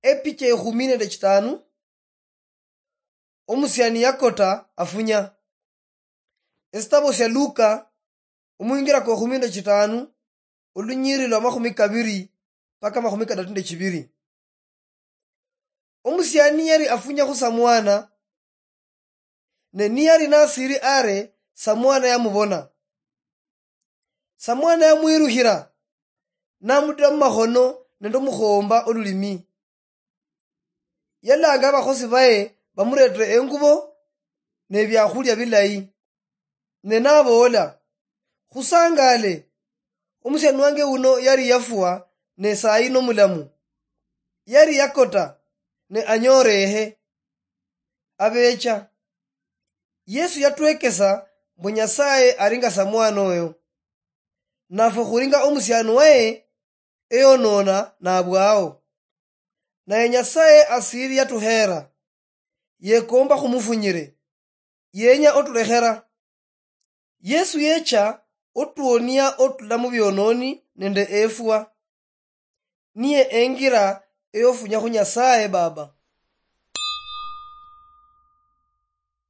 epicha ehumine de chitanu omusiani yakota afunya estabo sya Luka umuingira kwa humine de chitanu ulunyiri lwa 20 paka 32. Omusiani yari afunya ku samwana ne niyari nasiri are samwana yamubona. Samwana yamwiruhira namudira mahono nendo muhomba olulimi. Yalanga abakozi baye bamuretere engubo ne byakhulya bilayi ne nabola khusangale omusiani wange uno yari yafuwa ne sayi no mulamu yari yakota ne anyorehe abecha. Yesu yatwekesa mbu Nyasaye aringa samwana oyo nafe khuringa omusiani waye eyonona nabwao naye Nyasaye asiri yatuhera yekomba khumufunyire yenya otulehera. Yesu yecha otuonia otulamu byononi nende efwa niye engira eyofunya khu Nyasaye Baba.